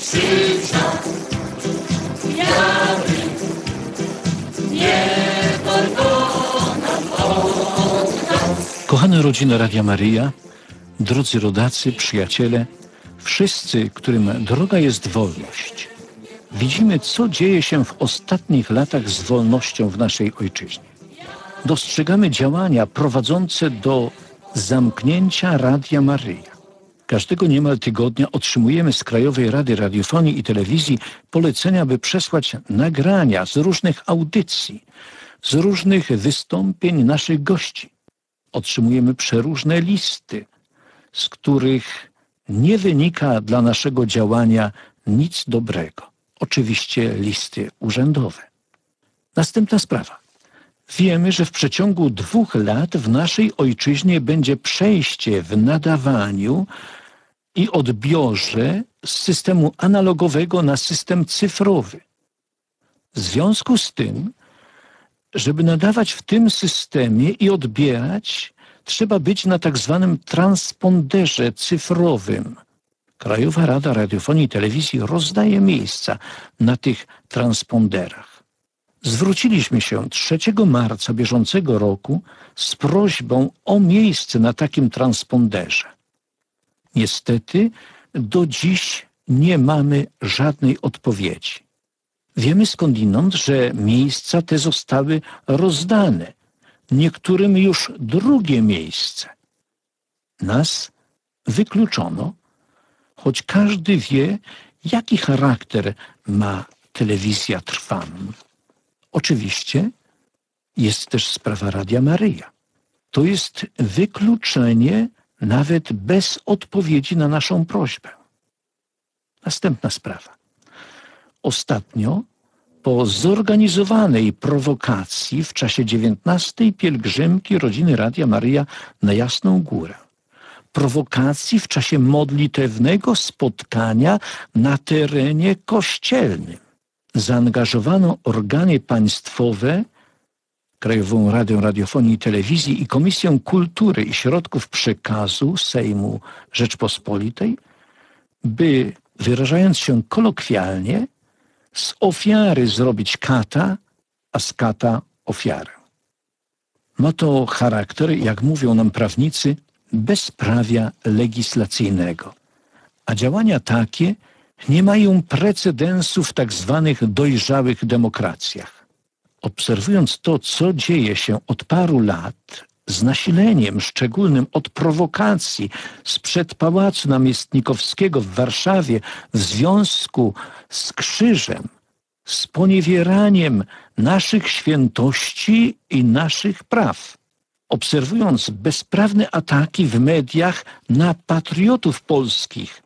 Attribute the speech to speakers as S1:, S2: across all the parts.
S1: Krzyża wiary, niech go nam odda.
S2: Kochana rodzina Radia Maryja, drodzy rodacy, przyjaciele, wszyscy, którym droga jest wolność. Widzimy, co dzieje się w ostatnich latach z wolnością w naszej ojczyźnie. Dostrzegamy działania prowadzące do zamknięcia Radia Maryja. Każdego niemal tygodnia otrzymujemy z Krajowej Rady Radiofonii i Telewizji polecenia, by przesłać nagrania z różnych audycji, z różnych wystąpień naszych gości. Otrzymujemy przeróżne listy, z których nie wynika dla naszego działania nic dobrego. Oczywiście listy urzędowe. Następna sprawa. Wiemy, że w przeciągu 2 lat w naszej ojczyźnie będzie przejście w nadawaniu i odbiorze z systemu analogowego na system cyfrowy. W związku z tym, żeby nadawać w tym systemie i odbierać, trzeba być na tak zwanym transponderze cyfrowym. Krajowa Rada Radiofonii i Telewizji rozdaje miejsca na tych transponderach. Zwróciliśmy się 3 marca bieżącego roku z prośbą o miejsce na takim transponderze. Niestety do dziś nie mamy żadnej odpowiedzi. Wiemy skądinąd, że miejsca te zostały rozdane. Niektórym już drugie miejsce. Nas wykluczono, choć każdy wie, jaki charakter ma telewizja Trwam. Oczywiście jest też sprawa Radia Maryja. To jest wykluczenie nawet bez odpowiedzi na naszą prośbę. Następna sprawa. Ostatnio po zorganizowanej prowokacji w czasie 19. pielgrzymki rodziny Radia Maryja na Jasną Górę, prowokacji w czasie modlitewnego spotkania na terenie kościelnym, zaangażowano organy państwowe, Krajową Radę Radiofonii i Telewizji i Komisję Kultury i Środków Przekazu Sejmu Rzeczpospolitej, by, wyrażając się kolokwialnie, z ofiary zrobić kata, a z kata ofiarę. Ma to charakter, jak mówią nam prawnicy, bezprawia legislacyjnego, a działania takie nie mają precedensu w tak zwanych dojrzałych demokracjach. Obserwując to, co dzieje się od paru lat, z nasileniem szczególnym od prowokacji sprzed Pałacu Namiestnikowskiego w Warszawie w związku z krzyżem, z poniewieraniem naszych świętości i naszych praw. Obserwując bezprawne ataki w mediach na patriotów polskich,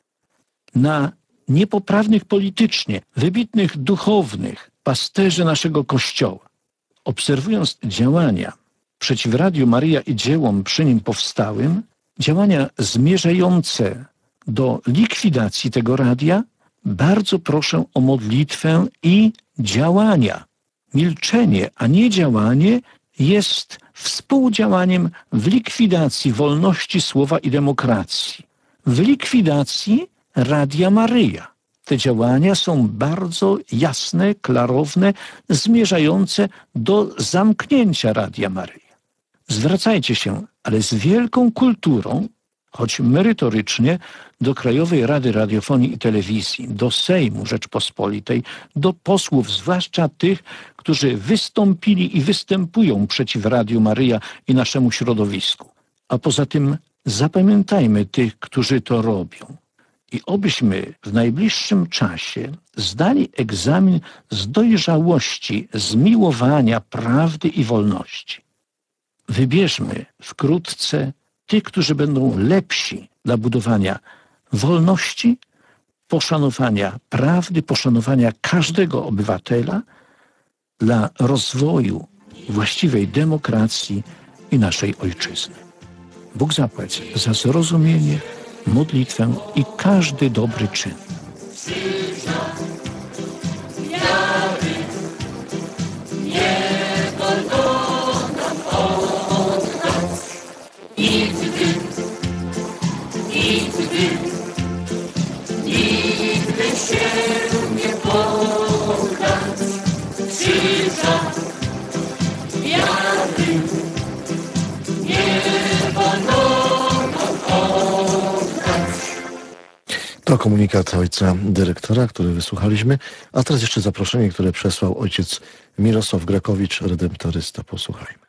S2: na niepoprawnych politycznie, wybitnych duchownych, pasterzy naszego Kościoła. Obserwując działania przeciw Radiu Maryja i dziełom przy nim powstałym, działania zmierzające do likwidacji tego radia, bardzo proszę o modlitwę i działania. Milczenie, a nie działanie jest współdziałaniem w likwidacji wolności słowa i demokracji, w likwidacji Radia Maryja. Te działania są bardzo jasne, klarowne, zmierzające do zamknięcia Radia Maryja. Zwracajcie się, ale z wielką kulturą, choć merytorycznie, do Krajowej Rady Radiofonii i Telewizji, do Sejmu Rzeczpospolitej, do posłów, zwłaszcza tych, którzy wystąpili i występują przeciw Radiu Maryja i naszemu środowisku. A poza tym zapamiętajmy tych, którzy to robią. I obyśmy w najbliższym czasie zdali egzamin z dojrzałości, zmiłowania prawdy i wolności. Wybierzmy wkrótce tych, którzy będą lepsi dla budowania wolności, poszanowania prawdy, poszanowania każdego obywatela, dla rozwoju właściwej demokracji i naszej ojczyzny. Bóg zapłać za zrozumienie, modlitwę i każdy dobry czyn.
S1: Nigdy się nie poddać. Krzyża wiary nie wolno oddać.
S3: To komunikat ojca dyrektora, który wysłuchaliśmy. A teraz jeszcze zaproszenie, które przesłał ojciec Mirosław Grakowicz, redemptorysta. Posłuchajmy.